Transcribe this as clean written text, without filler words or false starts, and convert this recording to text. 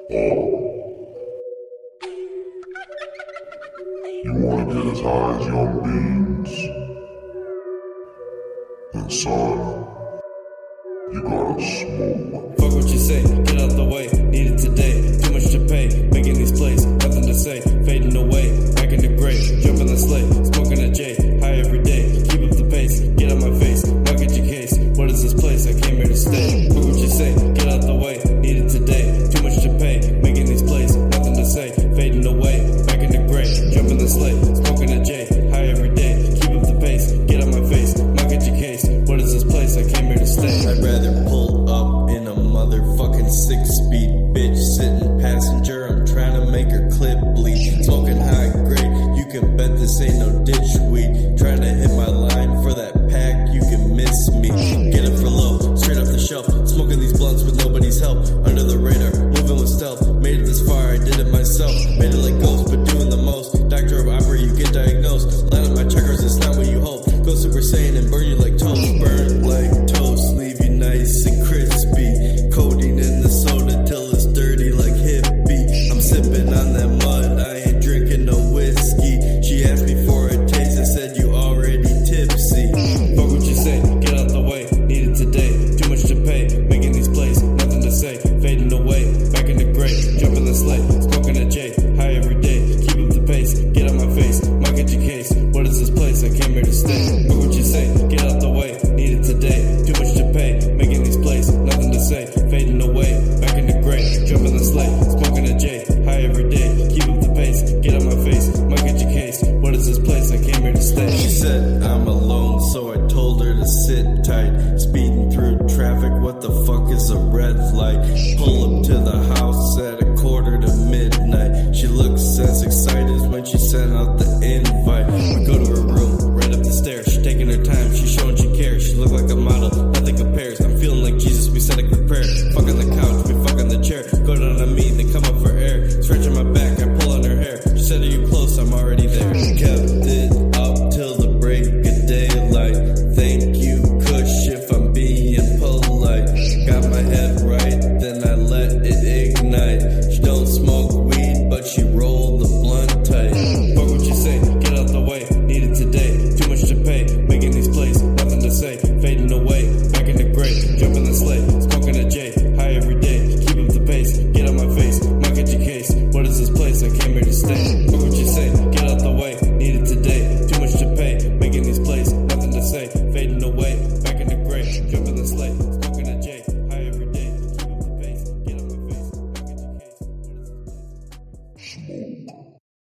You wanna get as high as young beans? Then son, you gotta smoke. Fuck what you say, get out the way, need it today. Too much to pay, making these plays, nothing to say. Fading away, back in the gray, jumping the sleigh, smoking a J, high every day. Keep up the pace, get out my face, market your case. What is this place? I came here to stay. Fuck what you say, get out the way, need it today. Too much to pay, making these plays, nothing to say. Fading away, back in the gray, jumping the sleigh, smoking a J, high every day. Keep up the pace, get out my face, market your case. What is this place? I came here to stay. I'd rather pull up in a motherfucking 6-speed bitch sitting passenger. I'm trying to make her clip bleed. Smoking high grade, you can bet this ain't no ditch weed. Trying to hit my line for that pack, you can miss me. Get it for low, straight off the shelf. Smoking these blunts with nobody's help. Under the radar, moving with stealth. Made it this far, I did it myself. Made it like ghosts, but doing the most. Doctor of opera, you get diagnosed. Line up my checkers, it's not what you hope. Go Super Saiyan and burn you like toast. Burn like toast, leave you nice and crispy. Codeine in the soda till it's dirty like hippie. I'm sipping on that mud, I ain't drinking no whiskey. She asked me for a taste, I said you already tipsy. Fuck what you say, get out the way, need it today. Too much to pay, making these plays, nothing to say. Fading away, back in the gray, jumping the sleigh, smoking a J, high every day. Keep up the pace, get out my face, market your case. What is this place? I came here to stay. Fuck what you say, get out the way, need it today. Too much to pay, making these plays, nothing to say. Fading away, back in the gray, jumping the sleigh, smoking a J, high every day. Keep up the pace, get out my face, market your case. What is this place? I came here to stay. She said I'm alone, so I told her to sit tight. Speeding through traffic, what the fuck is a red light? Pull up to the house at 1:45. She looks as excited as when she sent out the invite. We go to her room, right up the stairs. She taking her time, she showing she cares. She look like a model, nothing compares. I'm feeling like Jesus, we said a quick prayer. Fuck on the couch, we fuck on the chair. Go down on me, then come up for air. Stretching my back, I pull on her hair. She said, are you close? I'm already there. Kept it up till the break of daylight. Thank you, Kush, if I'm being polite. Got my head right, then I let it ignite. She don't smoke weed, but she rolled the blunt tight. Fuck what you say, get out the way, need it today. Too much to pay, making these plays, nothing to say. Fading away, back in the gray, jumping the sleigh, smoking a J, high every day. Keep up the pace, get out my face, market your case. What is this place? I came here to stay. Fuck what you say, get out the way, need it today. Too much to pay, making these plays, nothing to say. Fading away, back in the gray, jumping the sleigh, smoking a J, high every day. Keep up the pace, get out my face, market your case. What is this place? Smoke.